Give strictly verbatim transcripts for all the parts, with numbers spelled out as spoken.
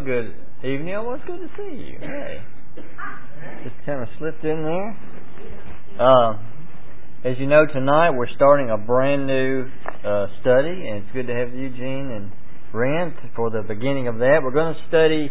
good evening. Oh, it's good to see you. Hey. Just kind of slipped in there. Uh, as you know, tonight we're starting a brand new uh, study, and it's good to have Eugene and Rent for the beginning of that. We're going to study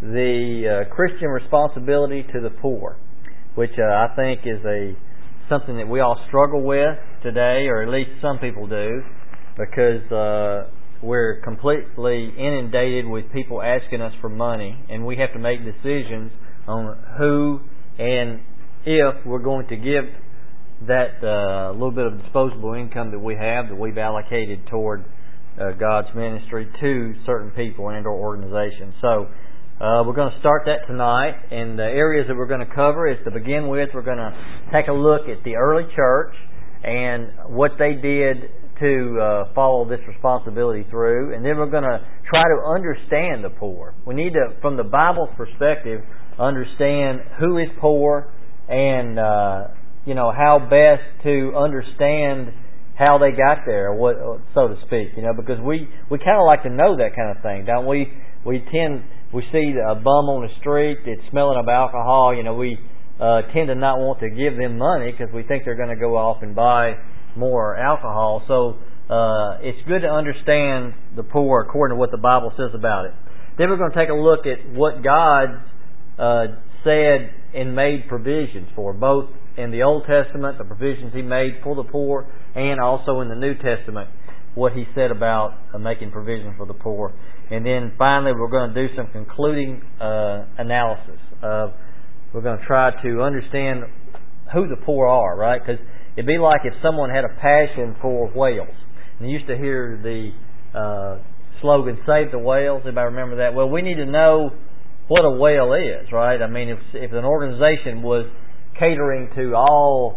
the uh, Christian responsibility to the poor, which uh, I think is a something that we all struggle with today, or at least some people do, because uh, we're completely inundated with people asking us for money, and we have to make decisions on who and if we're going to give that uh, little bit of disposable income that we have, that we've allocated toward uh, God's ministry, to certain people and or organizations. So uh, we're going to start that tonight, and the areas that we're going to cover is, to begin with, we're going to take a look at the early church and what they did to uh, follow this responsibility through, and then we're going to try to understand the poor. We need to, from the Bible's perspective, understand who is poor, and uh, you know how best to understand how they got there, what, so to speak. You know, because we, we kind of like to know that kind of thing, don't we? We tend we see a bum on the street that's smelling of alcohol. You know, we uh, tend to not want to give them money because we think they're going to go off and buy more alcohol. So uh, it's good to understand the poor according to what the Bible says about it. Then we're going to take a look at what God uh, said and made provisions for, both in the Old Testament, the provisions He made for the poor, and also in the New Testament, what He said about uh, making provisions for the poor. And then finally, we're going to do some concluding uh, analysis. Uh, we're going to try to understand who the poor are, right? Because it'd be like if someone had a passion for whales. And you used to hear the uh, slogan, "Save the whales." Anybody remember that? Well, we need to know what a whale is, right? I mean, if if an organization was catering to all,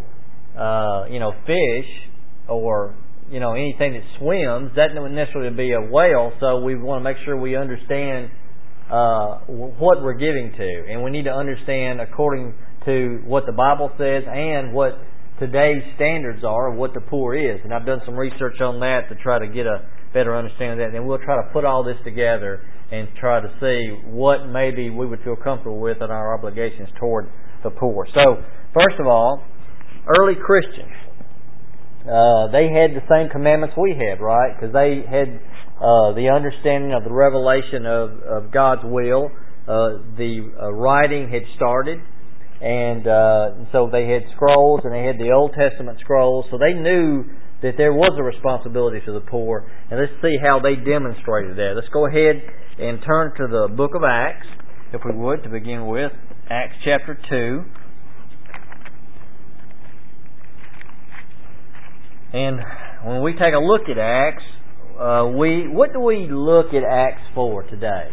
uh, you know, fish or, you know, anything that swims, that wouldn't necessarily be a whale. So we want to make sure we understand uh, what we're giving to. And we need to understand according to what the Bible says and what today's standards are of what the poor is. And I've done some research on that to try to get a better understanding of that. And we'll try to put all this together and try to see what maybe we would feel comfortable with in our obligations toward the poor. So, first of all, early Christians, uh, they had the same commandments we had, right? Because they had uh, the understanding of the revelation of, of God's will. Uh, the uh, writing had started. And uh, so they had scrolls, and they had the Old Testament scrolls. So they knew that there was a responsibility to the poor. And let's see how they demonstrated that. Let's go ahead and turn to the book of Acts, if we would, to begin with. Acts chapter two. And when we take a look at Acts, uh, we what do we look at Acts for today?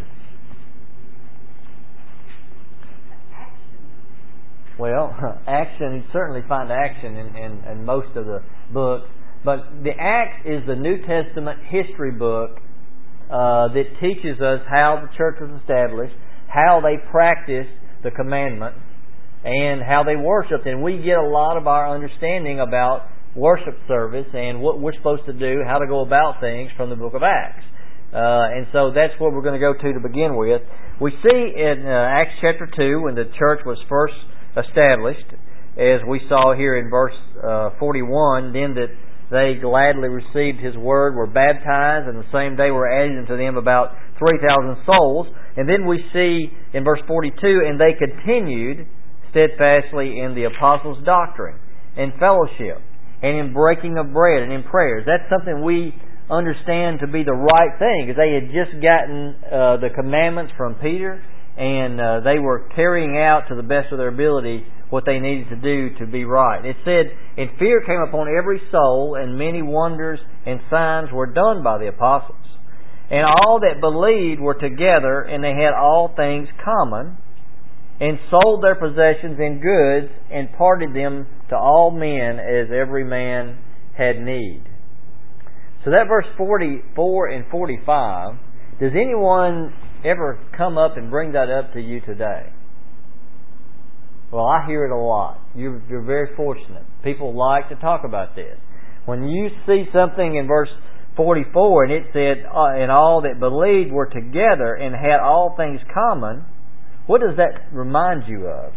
Well, action, you certainly find action in, in, in most of the books. But the Acts is the New Testament history book uh, that teaches us how the church was established, how they practiced the commandments, and how they worshiped. And we get a lot of our understanding about worship service and what we're supposed to do, how to go about things from the book of Acts. Uh, and so that's what we're going to go to to begin with. We see in uh, Acts chapter two, when the church was first established, as we saw here in verse uh, forty-one, then that they gladly received His word, were baptized, and the same day were added unto them about three thousand souls. And then we see in verse forty-two, and they continued steadfastly in the apostles' doctrine, and fellowship, and in breaking of bread, and in prayers. That's something we understand to be the right thing, because they had just gotten uh, the commandments from Peter, and uh, they were carrying out to the best of their ability what they needed to do to be right. It said, "And fear came upon every soul, and many wonders and signs were done by the apostles. And all that believed were together, and they had all things common, and sold their possessions and goods, and parted them to all men as every man had need." So that verse forty-four and forty-five, does anyone ever come up and bring that up to you today? Well, I hear it a lot. You're, you're very fortunate. People like to talk about this. When you see something in verse forty-four, and it said, uh, and all that believed were together and had all things common. What does that remind you of?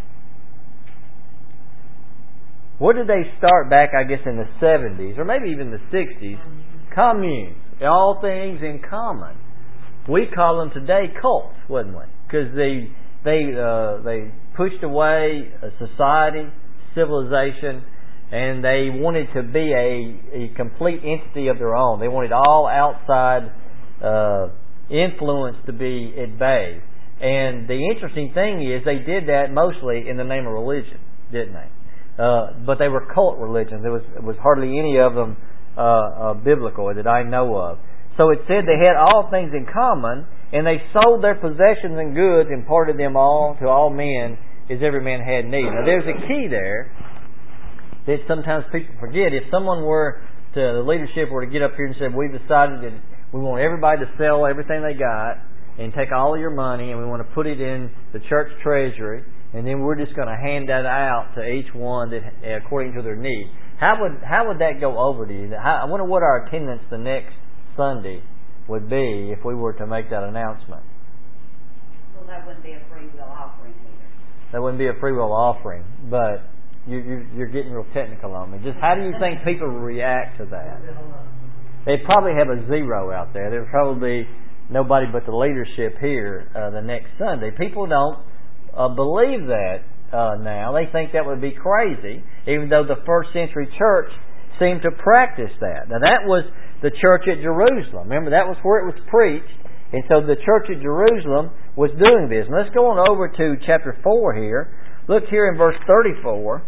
What did they start back, I guess, in the seventies, or maybe even the sixties? Communes. All things in common. We call them today cults, wouldn't we? Because they they uh, they pushed away a society, civilization, and they wanted to be a, a complete entity of their own. They wanted all outside uh, influence to be at bay. And the interesting thing is they did that mostly in the name of religion, didn't they? Uh, but they were cult religions. There was, was hardly any of them uh, uh, biblical that I know of. So it said they had all things in common, and they sold their possessions and goods and parted them all to all men as every man had need. Now there's a key there that sometimes people forget. If someone were to, the leadership were to get up here and say, we've decided that we want everybody to sell everything they got and take all of your money and we want to put it in the church treasury, and then we're just going to hand that out to each one that according to their need. How would how would that go over to you? How, I wonder what our attendance the next Sunday would be if we were to make that announcement. Well, that wouldn't be a free will offering either. That wouldn't be a free will offering, but you, you, you're getting real technical on me. Just how do you think people react to that? They'd probably have a zero out there. There'd probably be nobody but the leadership here uh, the next Sunday. People don't uh, believe that uh, now. They think that would be crazy, even though the first century church seemed to practice that. Now that was the church at Jerusalem. Remember, that was where it was preached. And so the church at Jerusalem was doing this. And let's go on over to chapter four here. Look here in verse thirty-four.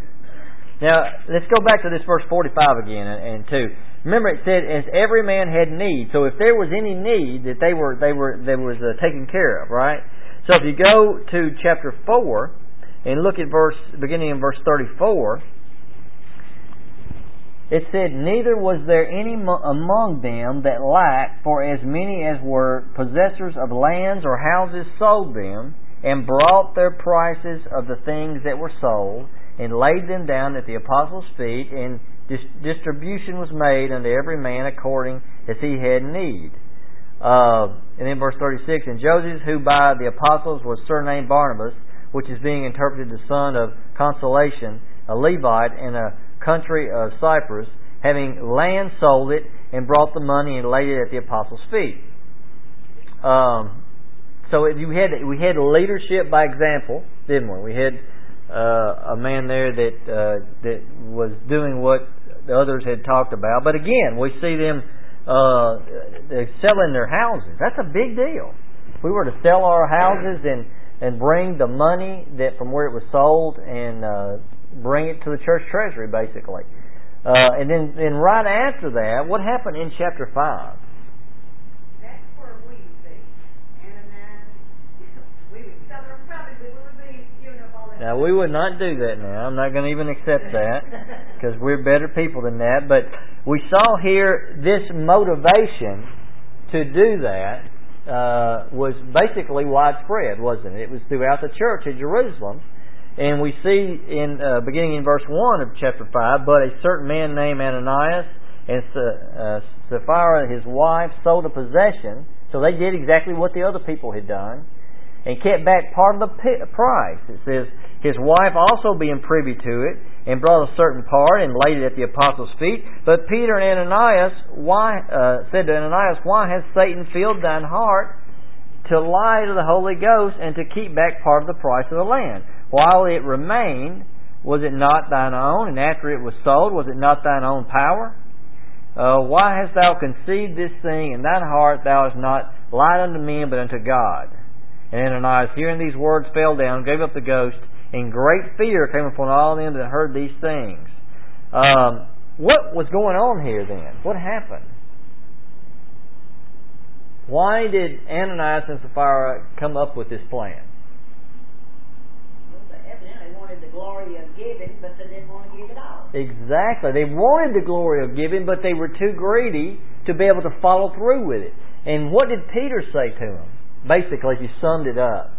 Now, let's go back to this verse forty-five again and, and two. Remember, it said, "As every man had need." So if there was any need, that they were they were they was uh, taken care of, right? So if you go to chapter four and look at verse beginning in verse thirty-four. It said, "Neither was there any among them that lacked, for as many as were possessors of lands or houses sold them, and brought their prices of the things that were sold, and laid them down at the apostles' feet, and dis- distribution was made unto every man according as he had need." Uh, and then verse thirty-six, "And Joseph, who by the apostles was surnamed Barnabas, which is being interpreted the son of consolation, a Levite, and a country of Cyprus, having land sold it, and brought the money and laid it at the apostles' feet." Um, so you had we had leadership by example, didn't we? We had uh, a man there that uh, that was doing what the others had talked about. But again, we see them uh, selling their houses. That's a big deal. If we were to sell our houses and and bring the money that from where it was sold and uh, bring it to the church treasury, basically. Uh, and then, then right after that, what happened in chapter five? That's where we would be. Ananias, we would sell our property, we would be giving up all that. Now, we would not do that now. I'm not going to even accept that because we're better people than that. But we saw here this motivation to do that uh, was basically widespread, wasn't it? It was throughout the church at Jerusalem. And we see in uh, beginning in verse one of chapter five, "But a certain man named Ananias and uh, Sapphira, his wife, sold a possession." So they did exactly what the other people had done, and kept back part of the price. It says, "His wife also being privy to it, and brought a certain part and laid it at the apostles' feet. But Peter and Ananias why uh, said to Ananias, Why has Satan filled thine heart to lie to the Holy Ghost and to keep back part of the price of the land? While it remained, was it not thine own? And after it was sold, was it not thine own power? Uh, why hast thou conceived this thing in thine heart? Thou hast not lied unto men, but unto God." And Ananias, hearing these words, fell down, gave up the ghost, and great fear came upon all them that heard these things. Um, what was going on here then? What happened? Why did Ananias and Sapphira come up with this plan? The glory of giving, but they didn't want to give it all. Exactly. They wanted the glory of giving, but they were too greedy to be able to follow through with it. And what did Peter say to them? Basically, if you summed it up.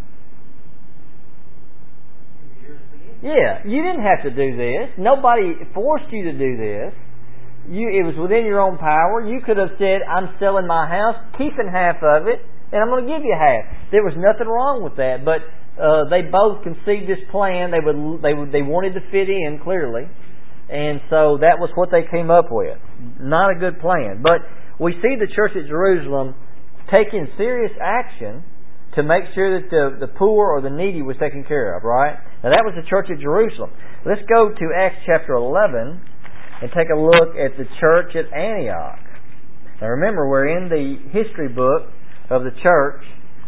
Yeah, you didn't have to do this. Nobody forced you to do this. You, it was within your own power. You could have said, I'm selling my house, keeping half of it, and I'm going to give you half. There was nothing wrong with that, but uh, they both conceived this plan. They would, they would, they wanted to fit in clearly, and so that was what they came up with. Not a good plan, but we see the church at Jerusalem taking serious action to make sure that the, the poor or the needy was taken care of. Right now, that was the church at Jerusalem. Let's go to Acts chapter eleven. And take a look at the church at Antioch. Now remember, we're in the history book of the church,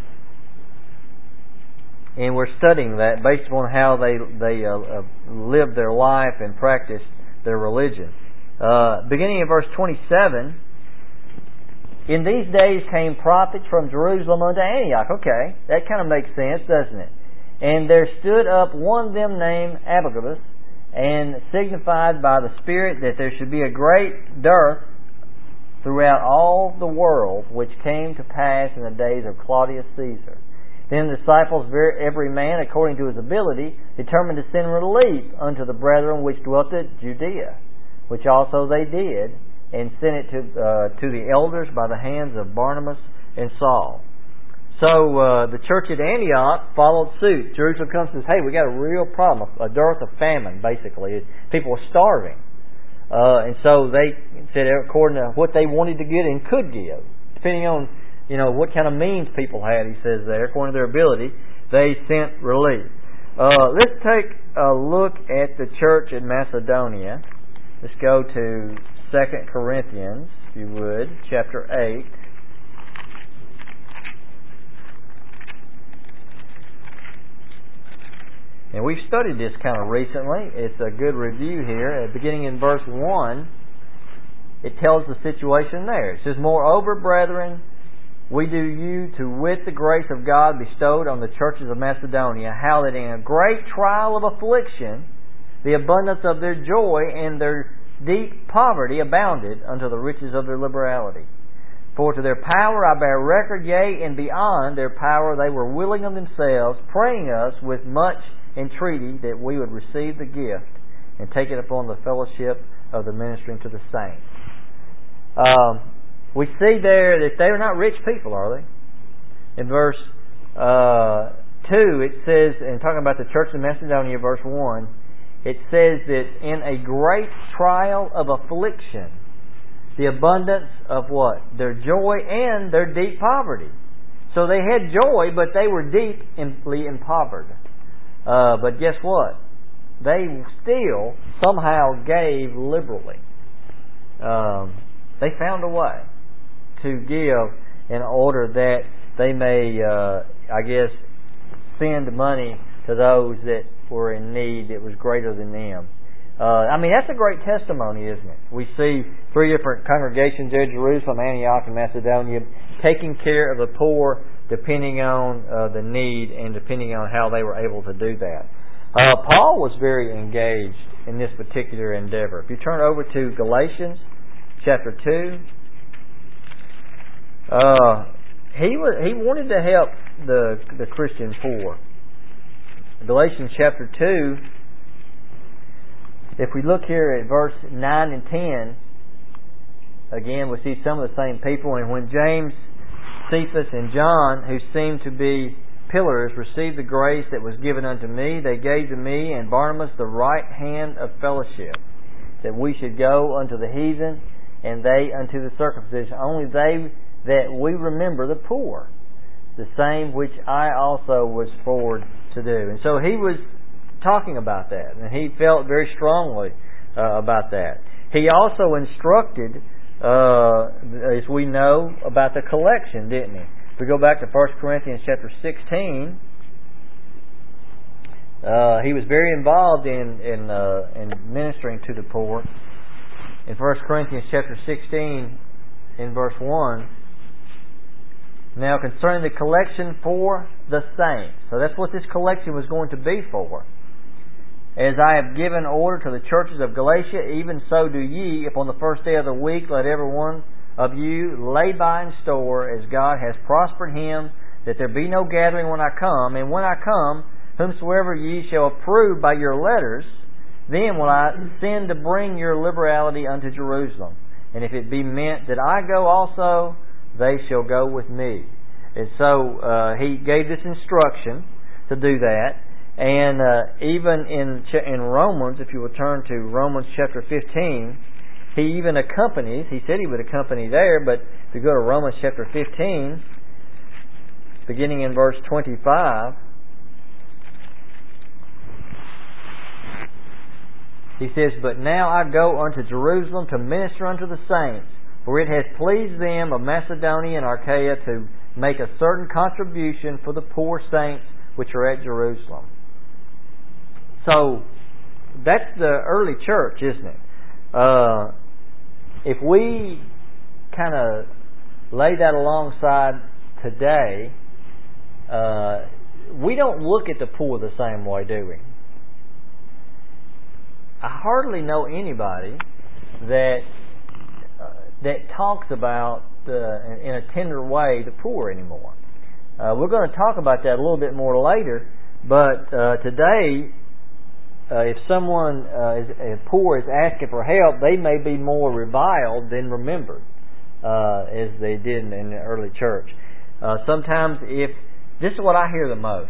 and we're studying that based upon how they they uh, uh, lived their life and practiced their religion. Uh, beginning in verse twenty-seven, in these days came prophets from Jerusalem unto Antioch. Okay, that kind of makes sense, doesn't it? And there stood up one of them named Agabus, and signified by the Spirit that there should be a great dearth throughout all the world, which came to pass in the days of Claudius Caesar. Then the disciples, every man according to his ability, determined to send relief unto the brethren which dwelt at Judea, which also they did, and sent it to uh, to the elders by the hands of Barnabas and Saul. So uh, the church at Antioch followed suit. Jerusalem comes and says, hey, we got a real problem, a dearth of famine, basically. People were starving. Uh, and so they said, according to what they wanted to get and could give, depending on you know what kind of means people had, he says there, according to their ability, they sent relief. Uh, let's take a look at the church in Macedonia. Let's go to Second Corinthians, if you would, chapter eight. And we've studied this kind of recently. It's a good review here. Beginning in verse one, it tells the situation there. It says, moreover, brethren, we do you to wit the grace of God bestowed on the churches of Macedonia, how that in a great trial of affliction, the abundance of their joy and their deep poverty abounded unto the riches of their liberality. For to their power I bear record, yea, and beyond their power they were willing of themselves, praying us with much entreaty that we would receive the gift and take it upon the fellowship of the ministering to the saints. Um, we see there that they are not rich people, are they? In verse uh, two, it says, and talking about the church in Macedonia, verse one, it says that in a great trial of affliction, the abundance of what? Their joy and their deep poverty. So they had joy, but they were deeply impoverished. Uh, but guess what? They still somehow gave liberally. Um, they found a way to give in order that they may, uh, I guess, send money to those that were in need that was greater than them. Uh, I mean, that's a great testimony, isn't it? We see three different congregations there, Jerusalem, Antioch, and Macedonia, taking care of the poor depending on uh, the need and depending on how they were able to do that. Uh, Paul was very engaged in this particular endeavor. If you turn over to Galatians chapter two, uh, he was he wanted to help the the Christian poor. Galatians chapter two, if we look here at verse nine and ten, again we see some of the same people. And when James, Cephas, and John, who seemed to be pillars, received the grace that was given unto me, they gave to me and Barnabas the right hand of fellowship, that we should go unto the heathen, and they unto the circumcision, only they that we remember the poor, the same which I also was forward to do. And so he was talking about that, and he felt very strongly uh, about that. He also instructed, uh, as we know, about the collection, didn't he? If we go back to First Corinthians chapter sixteen, uh, he was very involved in in, uh, in ministering to the poor. In First Corinthians chapter sixteen, in verse one, now concerning the collection for the saints. So that's what this collection was going to be for. As I have given order to the churches of Galatia, even so do ye. Upon the first day of the week, let every one of you lay by in store, as God has prospered him, that there be no gathering when I come. And when I come, whomsoever ye shall approve by your letters, Then will I send to bring your liberality unto Jerusalem. And if it be meant that I go also, they shall go with me. And so uh, he gave this instruction to do that. And uh, even in in Romans, if you will turn to Romans chapter fifteen, he even accompanies, he said he would accompany there, but if you go to Romans chapter fifteen, beginning in verse twenty-five, he says, But now I go unto Jerusalem to minister unto the saints, for it has pleased them of Macedonia and Achaia to make a certain contribution for the poor saints which are at Jerusalem. So, that's the early church, isn't it? Uh, if we kind of lay that alongside today, uh, we don't look at the poor the same way, do we? I hardly know anybody that uh, that talks about uh, in a tender way the poor anymore. Uh, we're going to talk about that a little bit more later, but uh, today, uh, if someone uh, is uh, poor is asking for help, they may be more reviled than remembered, uh, as they did in the early church. Uh, sometimes, if this is what I hear the most,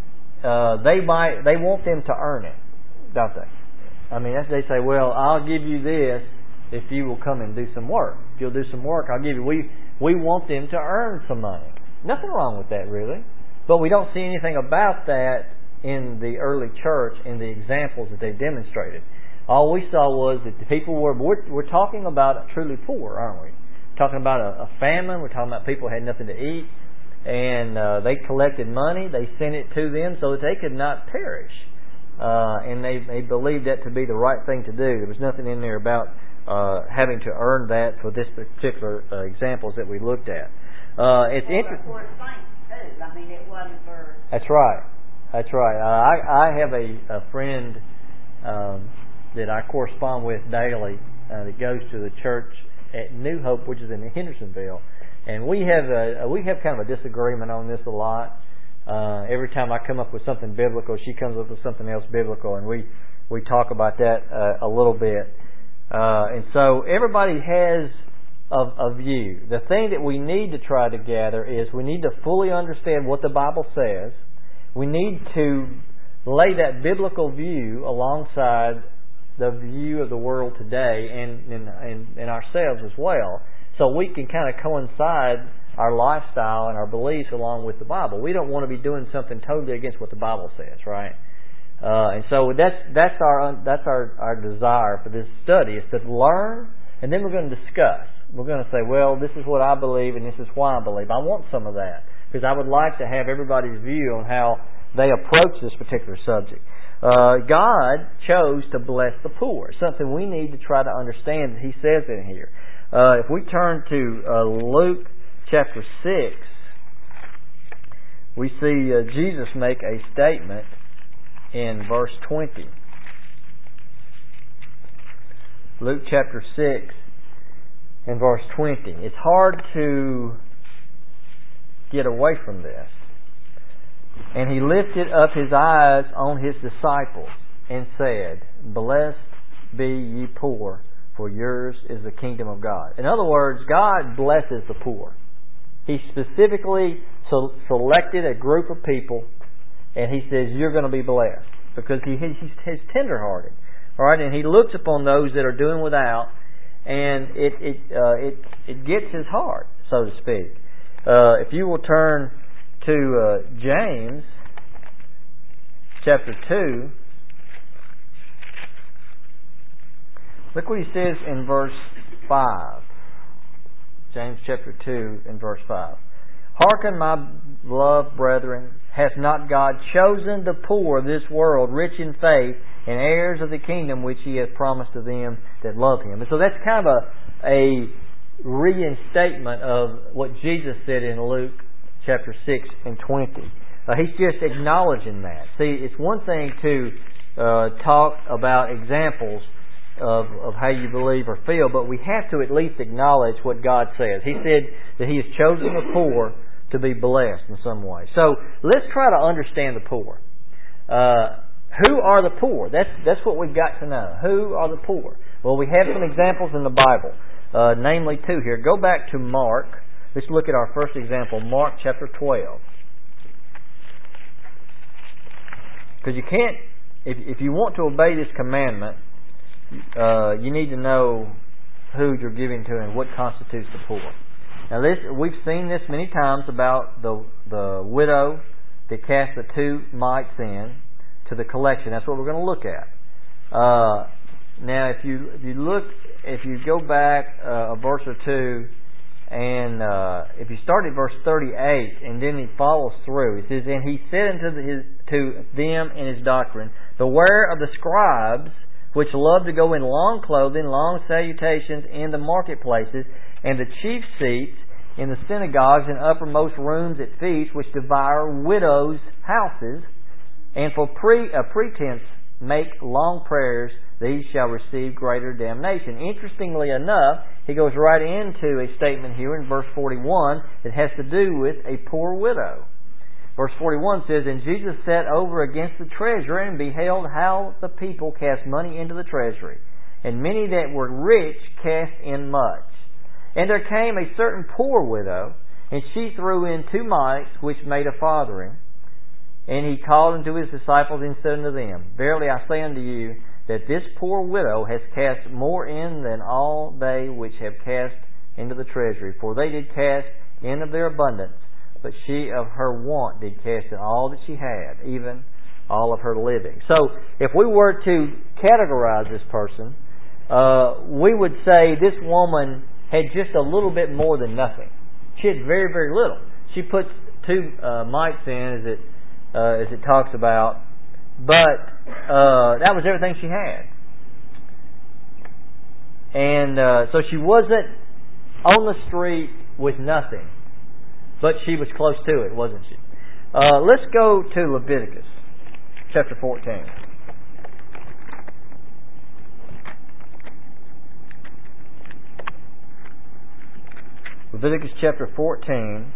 uh, they might they want them to earn it, don't they? I mean, they say, well, I'll give you this if you will come and do some work. If you'll do some work, I'll give you. We we want them to earn some money. Nothing wrong with that, really. But we don't see anything about that in the early church in the examples that they demonstrated. All we saw was that the people were, we're, we're talking about truly poor, aren't we? We're talking about a, a famine. We're talking about people who had nothing to eat. And uh, they collected money. They sent it to them so that they could not perish. Uh, and they, they believed that to be the right thing to do. There was nothing in there about uh, having to earn that for this particular uh, examples that we looked at. Uh, it's interesting. For saints too. I mean, it wasn't for. That's right. That's right. Uh, I, I have a, a friend um, that I correspond with daily uh, that goes to the church at New Hope, which is in Hendersonville, and we have a we have kind of a disagreement on this a lot. Uh, every time I come up with something biblical, she comes up with something else biblical, and we, we talk about that uh, a little bit. Uh, and so everybody has a, a view. The thing that we need to try to gather is we need to fully understand what the Bible says. We need to lay that biblical view alongside the view of the world today and, and, and, and ourselves as well, so we can kind of coincide our lifestyle and our beliefs along with the Bible. We don't want to be doing something totally against what the Bible says, right? Uh, and so that's that's our that's our, our desire for this study, is to learn, and then we're going to discuss. We're going to say, well, this is what I believe, and this is why I believe. I want some of that, because I would like to have everybody's view on how they approach this particular subject. Uh, God chose to bless the poor, something we need to try to understand that He says in here. Uh, if we turn to uh, Luke chapter six, we see uh, Jesus make a statement in verse twenty. Luke chapter six and verse twenty. It's hard to get away from this. And he lifted up his eyes on his disciples and said, Blessed be ye poor, for yours is the kingdom of God. In other words, God blesses the poor. He specifically selected a group of people, and He says, you're going to be blessed, because he, he's, he's tenderhearted. All right, and He looks upon those that are doing without, and it it uh, it, it gets His heart, so to speak. Uh, if you will turn to uh, James chapter two, look what he says in verse five. James chapter two and verse five. Hearken, my beloved brethren, hath not God chosen the poor of this world rich in faith and heirs of the kingdom which He hath promised to them that love Him? And so that's kind of a, a reinstatement of what Jesus said in Luke chapter six and twenty. Uh, he's just acknowledging that. See, it's one thing to uh, talk about examples Of, of how you believe or feel, but we have to at least acknowledge what God says. He said that He has chosen the poor to be blessed in some way. So let's try to understand the poor. Uh, who are the poor? That's that's what we've got to know. Who are the poor? Well, we have some examples in the Bible, uh, namely two here. Go back to Mark. Let's look at our first example, Mark chapter twelve. Because you can't, if if you want to obey this commandment, uh, you need to know who you're giving to and what constitutes the poor. Now, this we've seen this many times about the the widow that cast the two mites in to the collection. That's what we're going to look at. Uh, now, if you if you look, if you go back uh, a verse or two, and uh, if you start at verse thirty-eight, and then he follows through, it says, "And he said unto the, his, to them in his doctrine, Beware of the scribes, which love to go in long clothing, long salutations in the marketplaces, and the chief seats in the synagogues and uppermost rooms at feasts, which devour widows' houses, and for pre, a pretense make long prayers, these shall receive greater damnation." Interestingly enough, he goes right into a statement here in verse forty-one that has to do with a poor widow. Verse forty-one says, "And Jesus sat over against the treasury, and beheld how the people cast money into the treasury. And many that were rich cast in much. And there came a certain poor widow, and she threw in two mites, which made a farthing. And he called unto his disciples, and said unto them, Verily I say unto you, that this poor widow has cast more in than all they which have cast into the treasury. For they did cast in of their abundance, but she of her want did cast in all that she had, even all of her living." So, if we were to categorize this person, uh, we would say this woman had just a little bit more than nothing. She had very, very little. She puts two uh, mites in, as it uh, as it talks about, but uh, that was everything she had. And uh, so she wasn't on the street with nothing, but she was close to it, wasn't she? Uh, let's go to Leviticus chapter fourteen. Leviticus chapter fourteen.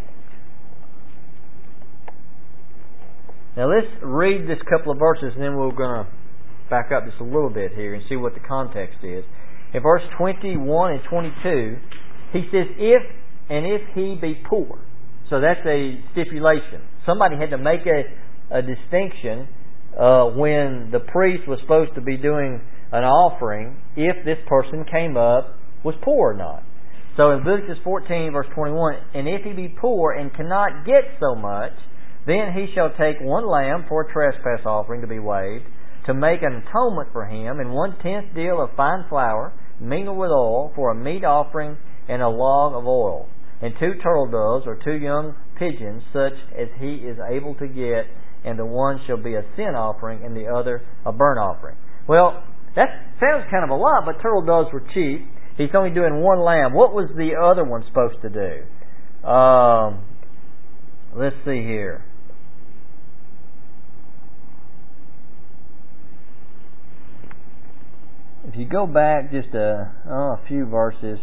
Now let's read this couple of verses, and then we're going to back up just a little bit here and see what the context is. In verse twenty-one and twenty-two, he says, "If and if he be poor." So that's a stipulation. Somebody had to make a, a distinction uh, when the priest was supposed to be doing an offering, if this person came up was poor or not. So in Leviticus fourteen, verse twenty-one, "And if he be poor and cannot get so much, then he shall take one lamb for a trespass offering to be waived, to make an atonement for him, and one tenth deal of fine flour, mingled with oil, for a meat offering, and a log of oil, and two turtle doves or two young pigeons, such as he is able to get, and the one shall be a sin offering, and the other a burnt offering." Well, that sounds kind of a lot, but turtle doves were cheap. He's only doing one lamb. What was the other one supposed to do? Um, let's see here. If you go back just a, oh, a few verses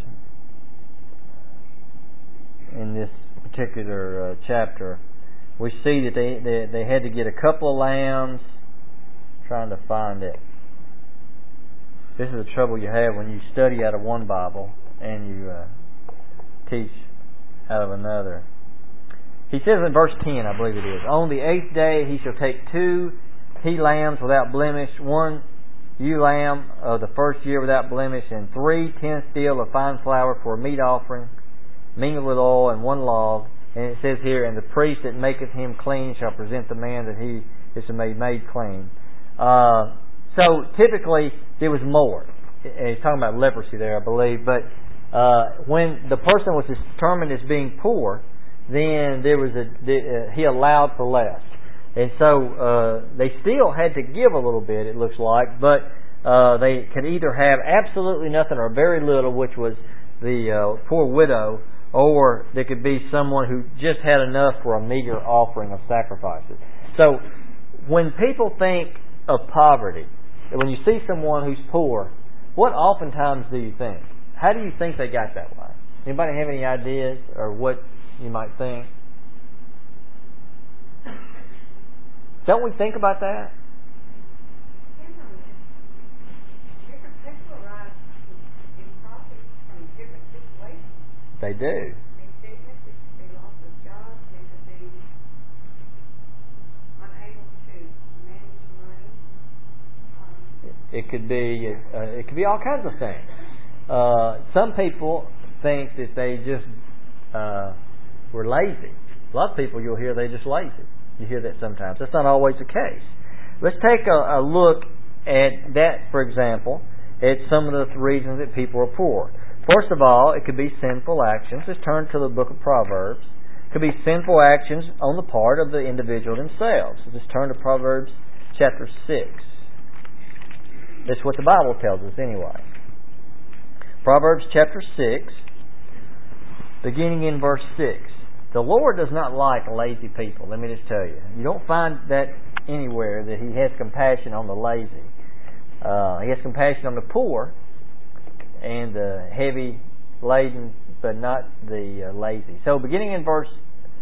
in this particular uh, chapter, we see that they, they they had to get a couple of lambs. I'm trying to find it. This is the trouble you have when you study out of one Bible and you uh, teach out of another. He says in verse ten, I believe it is, "On the eighth day he shall take two he lambs without blemish, one ewe lamb of the first year without blemish, and three tenths deal of fine flour for a meat offering, mingled with oil, and one log." And it says here, "And the priest that maketh him clean shall present the man that he is to be made clean." Uh, so typically it was more. He's talking about leprosy there, I believe. But uh, when the person was determined as being poor, then there was a uh, he allowed for less. And so uh, they still had to give a little bit, it looks like, but uh, they could either have absolutely nothing or very little, which was the uh, poor widow, or there could be someone who just had enough for a meager offering of sacrifices. So when people think of poverty, when you see someone who's poor, what oftentimes do you think? How do you think they got that way? Anybody have any ideas or what you might think? Don't we think about that? They do. Sickness, it could be loss of jobs, it could be unable to manage money. Um, It could be uh, it could be all kinds of things. Uh, some people think that they just uh, were lazy. A lot of people you'll hear they're just lazy. You hear that sometimes. That's not always the case. Let's take a, a look at that, for example, at some of the reasons that people are poor. First of all, it could be sinful actions. Let's turn to the book of Proverbs. It could be sinful actions on the part of the individual themselves. So just turn to Proverbs chapter six. That's what the Bible tells us anyway. Proverbs chapter six, beginning in verse six. The Lord does not like lazy people, let me just tell you. You don't find that anywhere, that He has compassion on the lazy. Uh, he has compassion on the poor and the heavy laden, but not the uh, lazy. So beginning in verse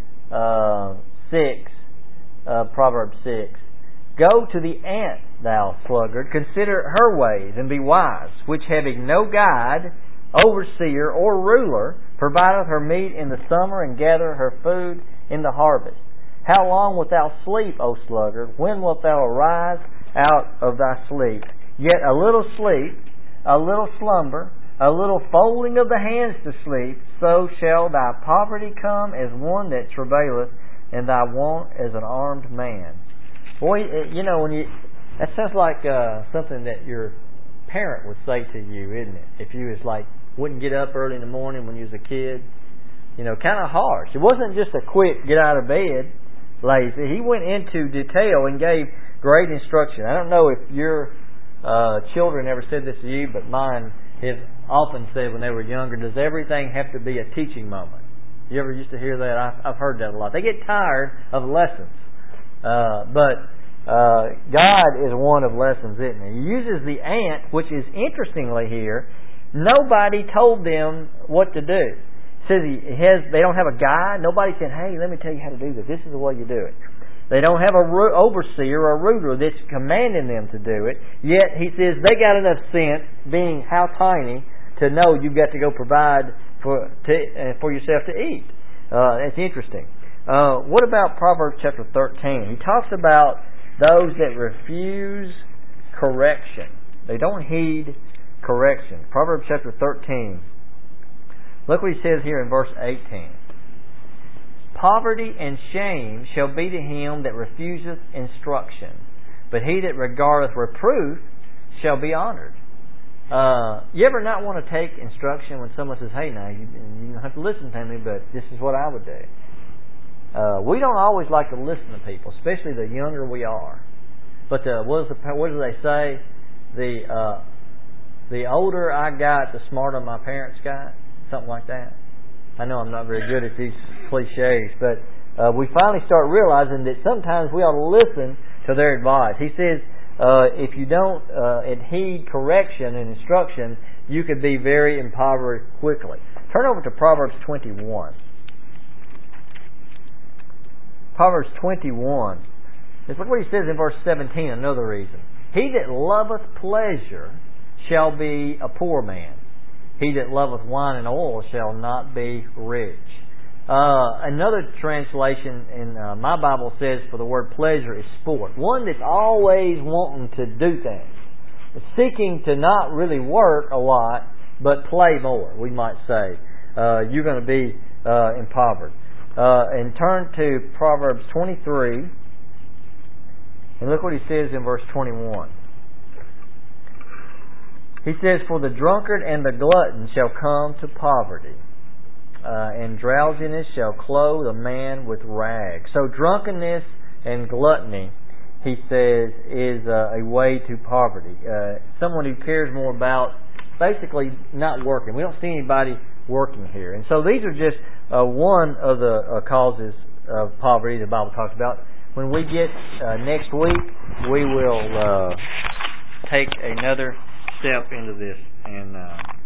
uh, six, uh, Proverbs six, Go to the ant, thou sluggard, consider her ways, and be wise, which having no guide, overseer, or ruler, provideth her meat in the summer, and gathereth her food in the harvest. How long wilt thou sleep, O sluggard? When wilt thou arise out of thy sleep? Yet a little sleep, a little slumber, a little folding of the hands to sleep, so shall thy poverty come as one that travaileth, and thy want as an armed man. Boy, you know, when you that sounds like uh, something that your parent would say to you, isn't it? If you was like wouldn't get up early in the morning when you was a kid, you know, kind of harsh. It wasn't just a quick get out of bed lazy. He went into detail and gave great instruction. I don't know if your uh, children ever said this to you, but mine have often said when they were younger, does everything have to be a teaching moment? You ever used to hear that? I've, I've heard that a lot. They get tired of lessons. Uh, but uh, God is one of lessons, isn't He? He uses the ant, which is interestingly here, nobody told them what to do. It says he has. They don't have a guide. Nobody said, hey, let me tell you how to do this. This is the way you do it. They don't have a ru- overseer or a ruler that's commanding them to do it. Yet He says they got enough sense, being how tiny, to know you've got to go provide for to, uh, for yourself to eat. Uh, that's interesting. Uh, what about Proverbs chapter thirteen? He talks about those that refuse correction. They don't heed correction. Proverbs chapter thirteen. Look what he says here in verse eighteen. Poverty and shame shall be to him that refuseth instruction, but he that regardeth reproof shall be honored. Uh, you ever not want to take instruction when someone says, hey, now, you, you don't have to listen to me, but this is what I would do. Uh, we don't always like to listen to people, especially the younger we are. But uh, what, is the, what do they say? The uh, the older I got, the smarter my parents got. Something like that. I know I'm not very good at these cliches, but uh, we finally start realizing that sometimes we ought to listen to their advice. He says, uh, if you don't uh, heed correction and instruction, you could be very impoverished quickly. Turn over to Proverbs twenty-one. Proverbs twenty-one. Look what he says in verse seventeen, another reason. He that loveth pleasure shall be a poor man. He that loveth wine and oil shall not be rich. Uh, another translation in uh, my Bible says for the word pleasure is sport. One that's always wanting to do things. Seeking to not really work a lot, but play more, we might say. Uh, you're going to be uh, impoverished. Uh, and turn to Proverbs twenty-three, and look what he says in verse twenty-one. He says, For the drunkard and the glutton shall come to poverty, uh, and drowsiness shall clothe a man with rags. So drunkenness and gluttony, he says, is uh, a way to poverty. Uh, someone who cares more about basically not working. We don't see anybody working here. And so these are just uh, one of the uh, causes of poverty the Bible talks about. When we get uh, next week, we will uh, take another step into this and uh,